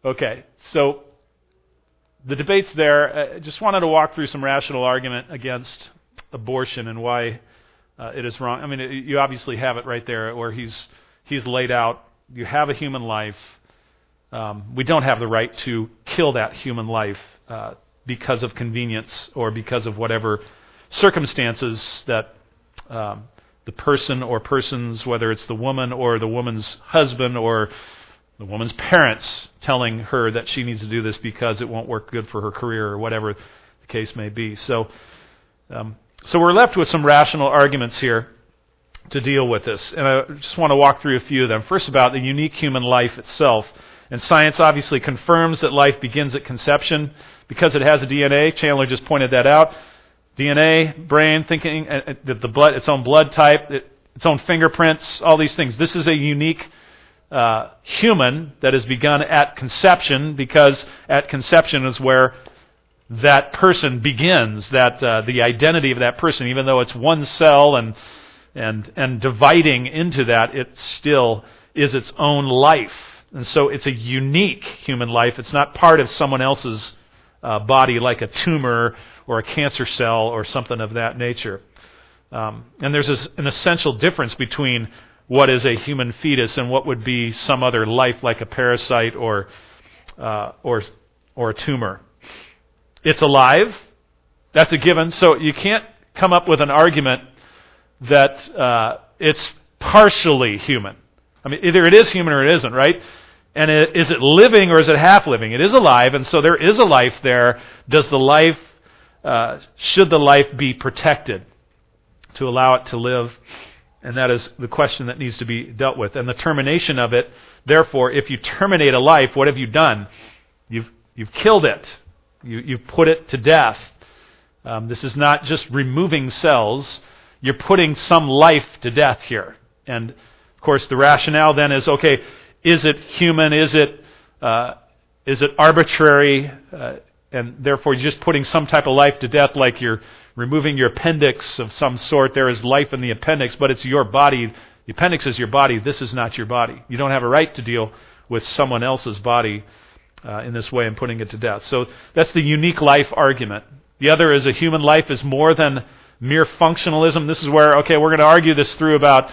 Okay, so the debate's there. I just wanted to walk through some rational argument against abortion and why it is wrong. I mean, you obviously have it right there where he's laid out, you have a human life. We don't have the right to kill that human life because of convenience or because of whatever circumstances that the person or persons, whether it's the woman or the woman's husband or the woman's parents telling her that she needs to do this because it won't work good for her career or whatever the case may be. So we're left with some rational arguments here to deal with this. And I just want to walk through a few of them. First, about the unique human life itself. And science obviously confirms that life begins at conception because it has a DNA. Chandler just pointed that out. DNA, brain, thinking, the blood, its own blood type, its own fingerprints, all these things. This is a unique human that has begun at conception, because at conception is where that person begins, that the identity of that person, even though it's one cell and dividing into that, it still is its own life. And so it's a unique human life. It's not part of someone else's body like a tumor or a cancer cell or something of that nature. And there's an essential difference between what is a human fetus and what would be some other life like a parasite or a tumor. It's alive. That's a given. So you can't come up with an argument that it's partially human. I mean, either it is human or it isn't, right? And is it living or is it half living? It is alive, and so there is a life there. Does the life, should the life be protected to allow it to live? And that is the question that needs to be dealt with. And the termination of it, therefore, if you terminate a life, what have you done? You've killed it. You've put it to death. This is not just removing cells. You're putting some life to death here. And, of course, the rationale then is, okay, is it human? Is it arbitrary? And therefore, you're just putting some type of life to death, like you're removing your appendix of some sort. There is life in the appendix, but it's your body. The appendix is your body. This is not your body. You don't have a right to deal with someone else's body in this way and putting it to death. So that's the unique life argument. The other is a human life is more than mere functionalism. This is where, okay, we're going to argue this through about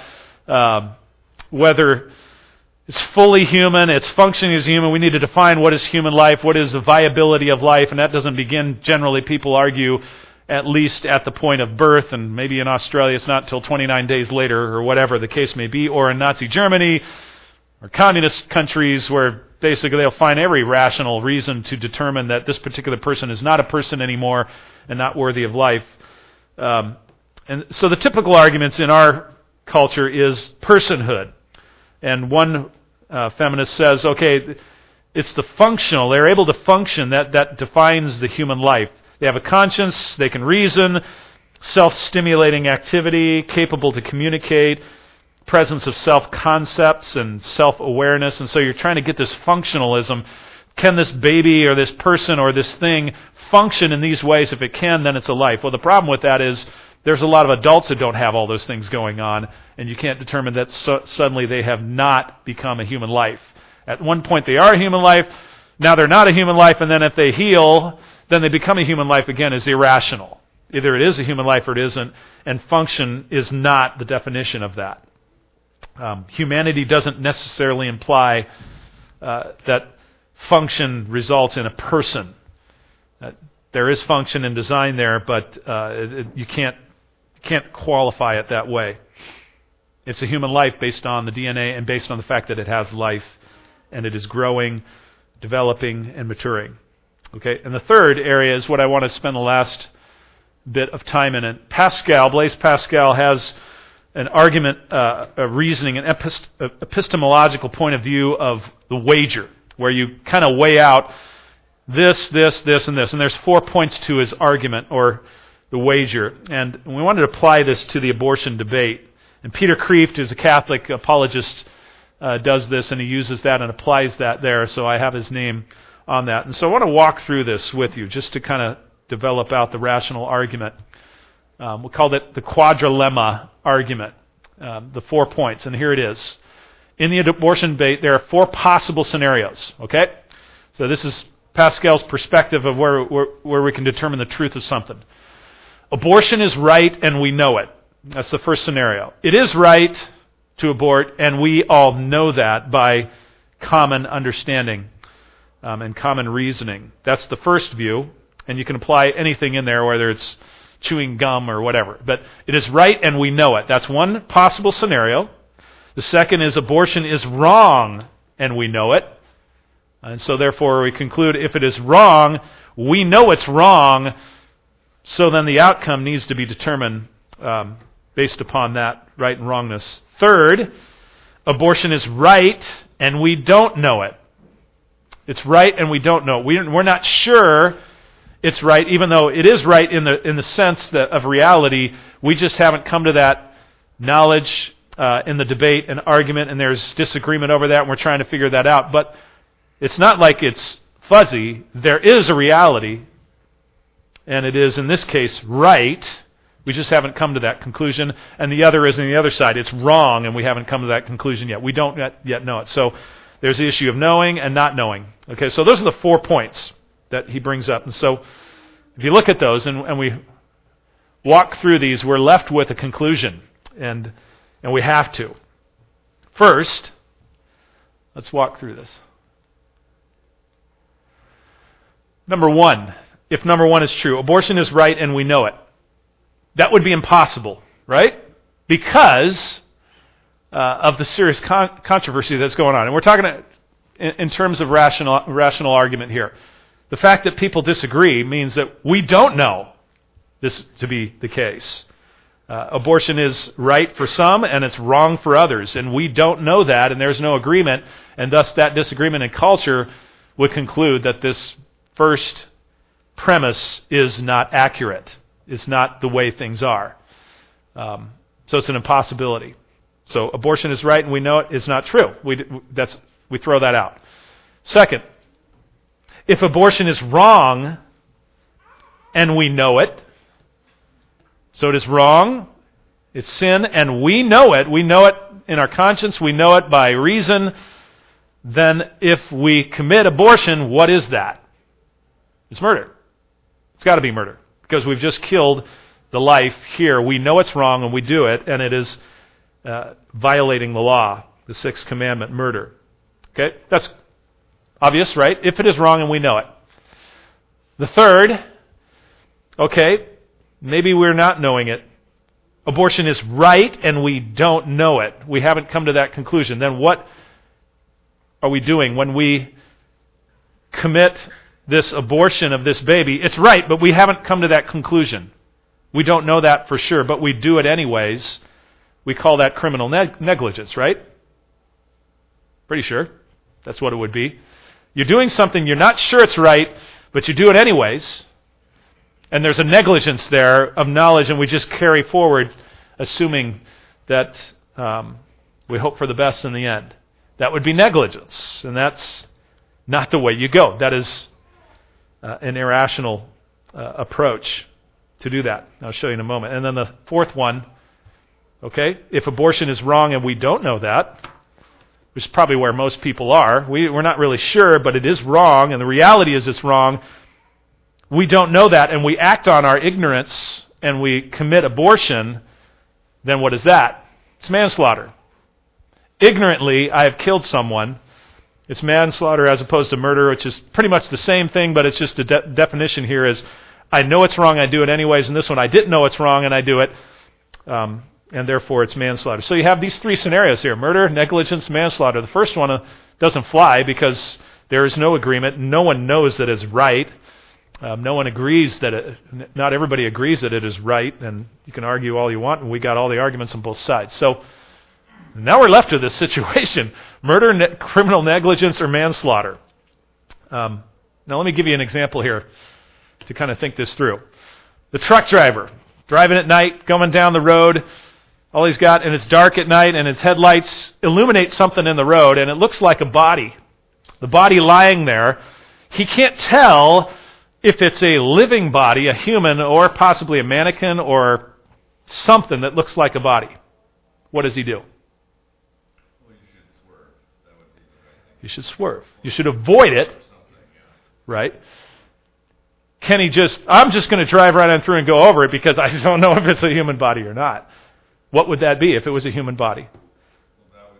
whether it's fully human, it's functioning as human. We need to define what is human life, what is the viability of life, and that doesn't begin, generally people argue, at least at the point of birth, and maybe in Australia it's not until 29 days later, or whatever the case may be, or in Nazi Germany, or communist countries where basically they'll find every rational reason to determine that this particular person is not a person anymore and not worthy of life. And so the typical arguments in our culture is personhood. And one feminist says, okay, it's the functional. They're able to function. That defines the human life. They have a conscience. They can reason. Self-stimulating activity. Capable to communicate. Presence of self-concepts and self-awareness. And so you're trying to get this functionalism. Can this baby or this person or this thing function in these ways? If it can, then it's a life. Well, the problem with that is there's a lot of adults that don't have all those things going on, and you can't determine that suddenly they have not become a human life. At one point they are a human life, now they're not a human life, and then if they heal, then they become a human life again is irrational. Either it is a human life or it isn't, and function is not the definition of that. Humanity doesn't necessarily imply that function results in a person. There is function and design there, but you can't qualify it that way. It's a human life based on the DNA and based on the fact that it has life and it is growing, developing, and maturing. Okay, and the third area is what I want to spend the last bit of time in. And Blaise Pascal has an argument, a reasoning, an epistemological point of view of the wager, where you kind of weigh out this, and this. And there's 4 points to his argument, or the wager. And we wanted to apply this to the abortion debate. And Peter Kreeft, who's a Catholic apologist, does this, and he uses that and applies that there. So I have his name on that. And so I want to walk through this with you, just to kind of develop out the rational argument. We called it the quadrilemma argument, the 4 points. And here it is. In the abortion debate, there are 4 possible scenarios. Okay? So this is Pascal's perspective of where we can determine the truth of something. Abortion is right and we know it. That's the first scenario. It is right to abort, and we all know that by common understanding and common reasoning. That's the first view, and you can apply anything in there, whether it's chewing gum or whatever. But it is right and we know it. That's one possible scenario. The second is abortion is wrong and we know it. And so therefore we conclude if it is wrong, we know it's wrong, so then the outcome needs to be determined based upon that right and wrongness. Third, abortion is right and we don't know it. It's right and we don't know it. We're not sure it's right, even though it is right in the sense that of reality. We just haven't come to that knowledge in the debate and argument, and there's disagreement over that, and we're trying to figure that out. But it's not like it's fuzzy. There is a reality, and it is, in this case, right. We just haven't come to that conclusion. And the other is on the other side. It's wrong, and we haven't come to that conclusion yet. We don't yet know it. So there's the issue of knowing and not knowing. Okay, so those are the 4 points that he brings up. And so if you look at those and we walk through these, we're left with a conclusion. And we have to. First, let's walk through this. Number 1, if number 1 is true, abortion is right and we know it. That would be impossible, right? Because of the serious controversy that's going on. And we're talking in terms of rational argument here. The fact that people disagree means that we don't know this to be the case. Abortion is right for some and it's wrong for others. And we don't know that, and there's no agreement. And thus that disagreement in culture would conclude that this first premise is not accurate. It's not the way things are. So it's an impossibility. So abortion is right and we know it is not true. We throw that out. Second, if abortion is wrong and we know it, so it is wrong, it's sin, and we know it in our conscience, we know it by reason, then if we commit abortion, what is that? It's murder. It's got to be murder, because we've just killed the life here. We know it's wrong and we do it, and it is violating the law, the 6th commandment, murder. Okay, that's obvious, right? If it is wrong and we know it. The third, okay, maybe we're not knowing it. Abortion is right and we don't know it. We haven't come to that conclusion. Then what are we doing when we commit this abortion of this baby? It's right, but we haven't come to that conclusion. We don't know that for sure, but we do it anyways. We call that criminal negligence, right? Pretty sure that's what it would be. You're doing something, you're not sure it's right, but you do it anyways. And there's a negligence there of knowledge, and we just carry forward assuming that we hope for the best in the end. That would be negligence, and that's not the way you go. That is an irrational approach to do that. I'll show you in a moment. And then the fourth one, okay, if abortion is wrong and we don't know that, which is probably where most people are, we're not really sure, but it is wrong, and the reality is it's wrong. We don't know that, and we act on our ignorance, and we commit abortion, then what is that? It's manslaughter. Ignorantly, I have killed someone. It's manslaughter as opposed to murder, which is pretty much the same thing, but it's just the definition here is I know it's wrong, I do it anyways, and this one I didn't know it's wrong, and I do it, and therefore it's manslaughter. So you have these three scenarios here: murder, negligence, manslaughter. The first one doesn't fly because there is no agreement. No one knows that it's right. No one agrees that not everybody agrees that it is right, and you can argue all you want, and we got all the arguments on both sides. So now we're left with this situation: murder, criminal negligence, or manslaughter. Now let me give you an example here to kind of think this through. The truck driver, driving at night, going down the road, all he's got, and it's dark at night, and his headlights illuminate something in the road, and it looks like a body. The body lying there. He can't tell if it's a living body, a human, or possibly a mannequin, or something that looks like a body. What does he do? Well, you should swerve. That would be the right thing. You should swerve. You should avoid it. right? Can he I'm just going to drive right on through and go over it because I don't know if it's a human body or not. What would that be if it was a human body? Well, that would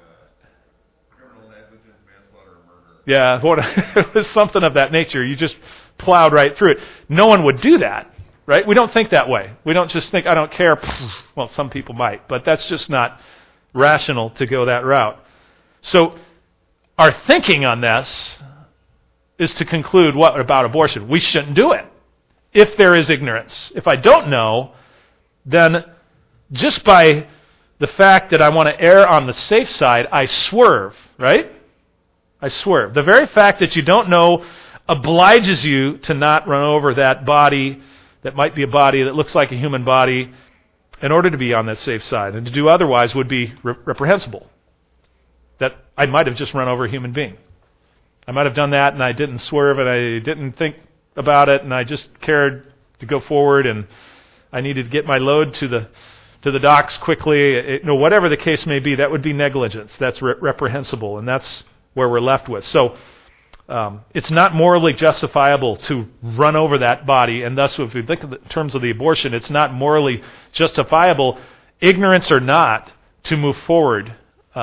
be criminal negligence, manslaughter, or murder. Yeah, it was something of that nature. You just plowed right through it. No one would do that, right? We don't think that way. We don't just think, I don't care. Well, some people might, but that's just not rational to go that route. So our thinking on this is to conclude what about abortion? We shouldn't do it if there is ignorance. If I don't know, then just by the fact that I want to err on the safe side, I swerve, right? I swerve. The very fact that you don't know obliges you to not run over that body that might be a body that looks like a human body in order to be on that safe side. And to do otherwise would be reprehensible. That I might have just run over a human being. I might have done that and I didn't swerve and I didn't think about it and I just cared to go forward and I needed to get my load to the docks quickly. Whatever the case may be, that would be negligence. That's reprehensible, and that's where we're left with. So it's not morally justifiable to run over that body, and thus, if we think in terms of the abortion, it's not morally justifiable, ignorance or not, to move forward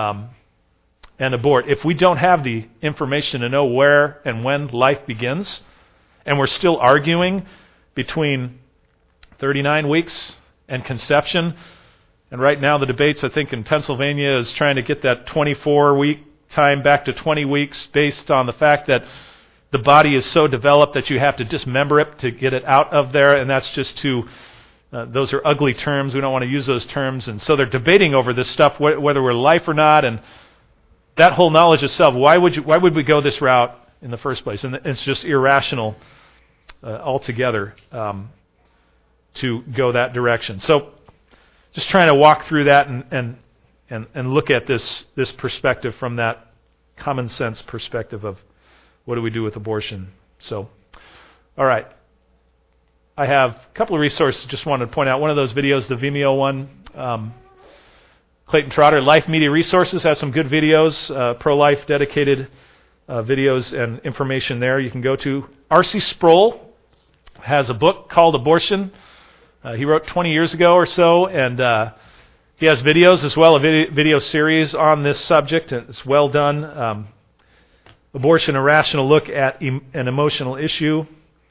and abort. If we don't have the information to know where and when life begins, and we're still arguing between 39 weeks and conception, and right now the debates, I think, in Pennsylvania is trying to get that 24-week time back to 20 weeks based on the fact that the body is so developed that you have to dismember it to get it out of there, and that's just those are ugly terms. We don't want to use those terms, and so they're debating over this stuff, whether we're life or not, and that whole knowledge of self, why would we go this route in the first place? And it's just irrational altogether to go that direction. So just trying to walk through that and look at this perspective from that common sense perspective of what do we do with abortion. So, all right. I have a couple of resources just wanted to point out. One of those videos, the Vimeo one, Clayton Trotter, Life Media Resources, has some good videos, pro-life dedicated videos and information there you can go to. R.C. Sproul has a book called Abortion. He wrote 20 years ago or so, and he has videos as well, a video series on this subject. It's well done. Abortion, a rational look at an emotional issue.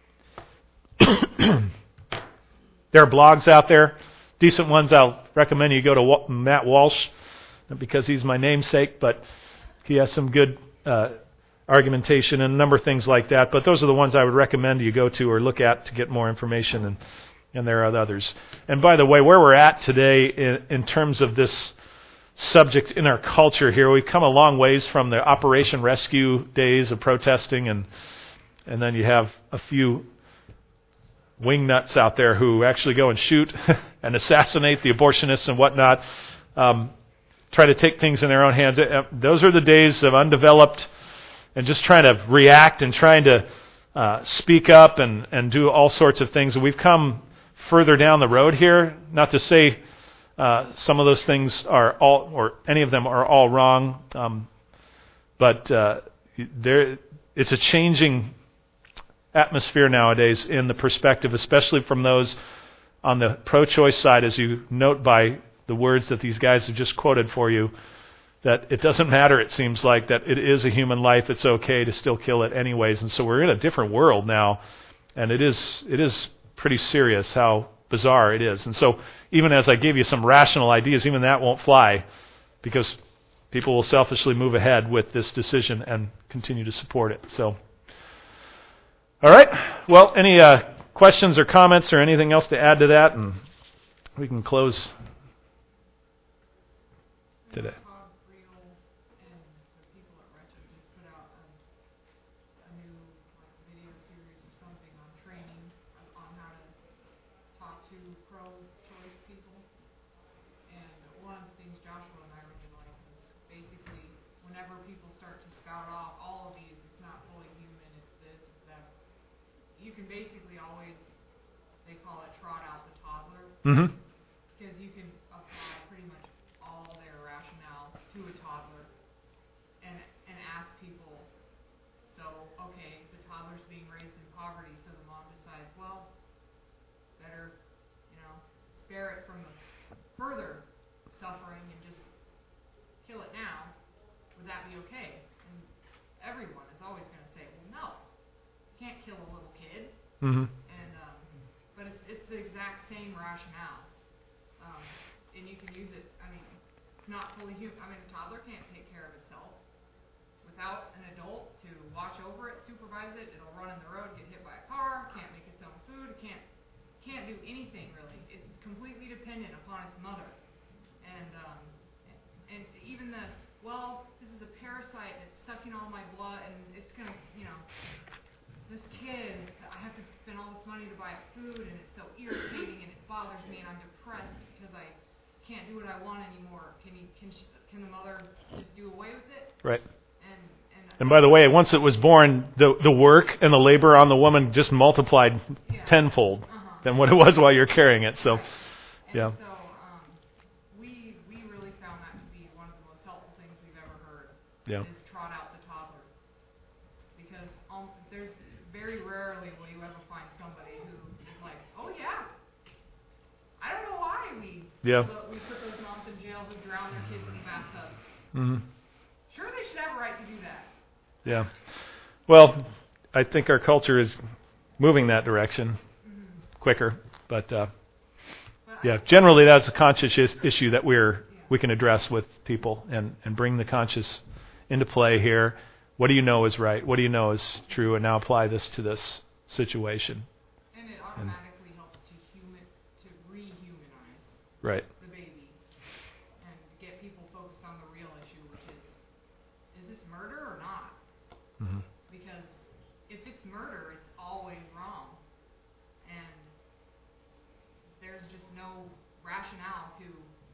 There are blogs out there, decent ones. I'll recommend you go to Matt Walsh, not because he's my namesake, but he has some good argumentation and a number of things like that. But those are the ones I would recommend you go to or look at to get more information, and there are others. And by the way, where we're at today in terms of this subject in our culture here, we've come a long ways from the Operation Rescue days of protesting, and then you have a few wingnuts out there who actually go and shoot and assassinate the abortionists and whatnot, try to take things in their own hands. Those are the days of undeveloped and just trying to react and trying to speak up and do all sorts of things. And we've come further down the road here, not to say some of those things are all, or any of them are all wrong, but it's a changing atmosphere nowadays in the perspective, especially from those on the pro-choice side, as you note by the words that these guys have just quoted for you, that it doesn't matter, it seems like, that it is a human life, it's okay to still kill it anyways. And so we're in a different world now, and it is pretty serious how bizarre it is. And so even as I gave you some rational ideas, even that won't fly, because people will selfishly move ahead with this decision and continue to support it. So, all right. Well, any questions or comments or anything else to add to that, and we can close today. Todd Friel and the people at Wretched just put out a new video series or something on training on how to talk to pro-choice people. And one of the things Joshua and I really like is basically whenever people start to spout off all of these, it's not fully human, it's this, it's that. You can basically always, they call it trot out the toddler. Mm-hmm. Because you can apply pretty much all their rationale to a toddler and ask people, so, okay, the toddler's being raised in poverty, so the mom decides, well, better, spare it from the further suffering and just kill it now, would that be okay? And everyone is always going to say, well, no, you can't kill a little kid. Mm-hmm. And but it's the exact same rationale, and you can use it. I mean, it's not fully human. I mean, a toddler can't take care of itself without an adult to watch over it, supervise it. It'll run in the road, get hit by a car, can't make its own food, can't do anything really. It's completely dependent upon its mother. And even this is a parasite that's sucking all my blood, and it's gonna, this kid, I have to spend all this money to buy food, and it's so irritating, and it bothers me, and I'm depressed because I can't do what I want anymore. Can the mother just do away with it? Right. And by the way, once it was born, the work and the labor on the woman just multiplied tenfold than what it was while you're carrying it. So, yeah. So we really found that to be one of the most helpful things we've ever heard. Yeah. Is trot out the toddler, because there's very rarely will you ever find somebody who is like, oh yeah, I don't know why we put those moms in jail who drown their kids in the bathtubs. Mm-hmm. Sure, they should have a right to do that. Yeah. Well, I think our culture is moving that direction quicker, but generally that's a conscious issue that we can address with people and bring the conscious into play here. What do you know is right? What do you know is true? And now apply this to this situation. And it automatically helps to rehumanize right. the baby and get people focused on the real issue, which is this murder or not? Mm-hmm. Because if it's murder, it's always wrong. And there's just no rationale to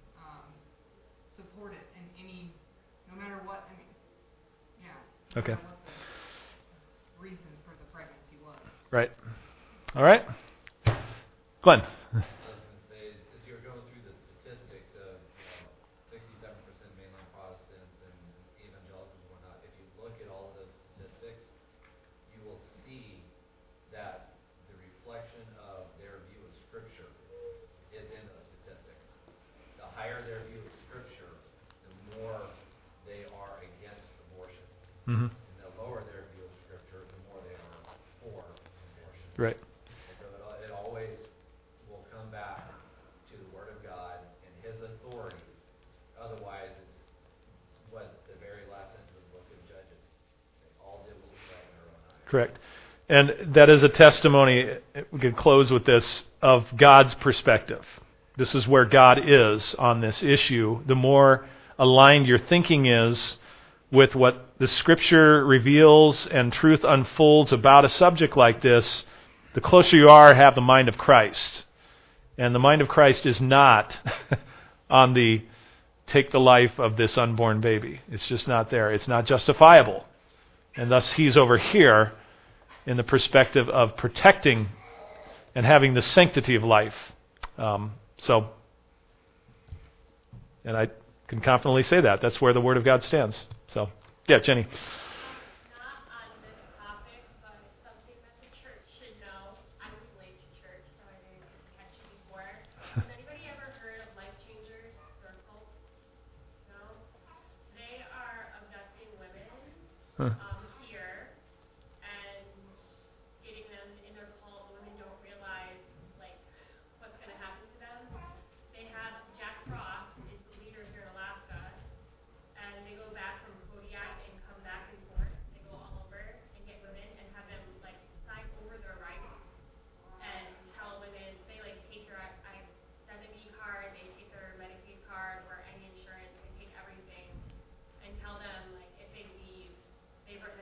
support it in any, no matter what, I mean, no okay. matter what the reason for the pregnancy was. Right. All right. Glenn. I was going to say, as you were going through the statistics of 67% mainline Protestants and evangelicals and whatnot, if you look at all of those statistics, you will see that the reflection of their view of Scripture is in those statistics. The higher their view of Scripture, the more they are against abortion. Mm-hmm. And the lower their view of Scripture, the more they are for abortion. Right. And so it always will come back to the Word of God and His authority. Otherwise, it's what the very last sentence of the book of Judges. They all did what was right in their own eyes. Correct. And that is a testimony, we can close with this, of God's perspective. This is where God is on this issue. The more aligned your thinking is with what the Scripture reveals and truth unfolds about a subject like this, the closer you are, have the mind of Christ. And the mind of Christ is not on the take the life of this unborn baby. It's just not there. It's not justifiable. And thus He's over here in the perspective of protecting and having the sanctity of life. And I can confidently say that. That's where the Word of God stands. So, yeah, Jenny. Not on this topic, but something that the church should know. I was late to church, so I didn't catch it before. Has anybody ever heard of Life Changers or cult? No? They are abducting women here and getting them in their cult. Women don't realize what's going to happen to them. They have Jack Frost is the leader here in Alaska, and they go back from Kodiak and come back and forth. They go all over and get women and have them sign over their rights and tell women they take their I-70 card, they take their Medicaid card or any insurance, they take everything and tell them if they leave, they've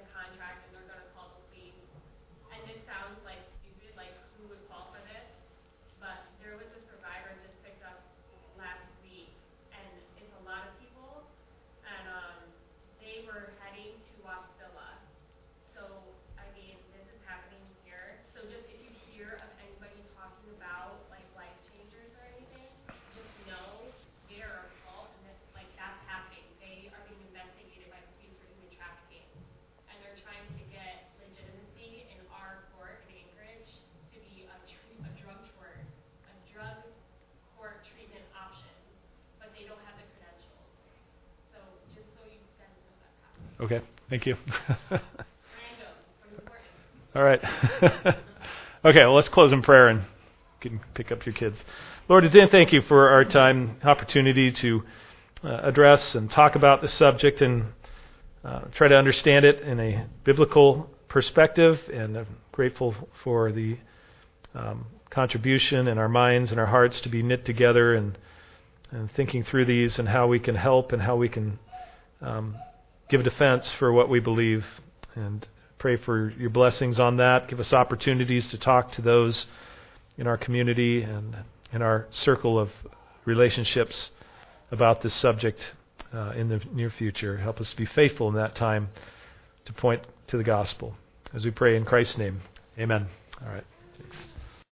Okay, thank you. Random, but important. All right. Okay, well, let's close in prayer and you can pick up your kids. Lord, again, thank you for our time, opportunity to address and talk about this subject and try to understand it in a biblical perspective. And I'm grateful for the contribution in our minds and our hearts to be knit together and thinking through these and how we can help and how we can give defense for what we believe. And pray for your blessings on that. Give us opportunities to talk to those in our community and in our circle of relationships about this subject in the near future. Help us to be faithful in that time to point to the gospel. As we pray in Christ's name, amen. All right.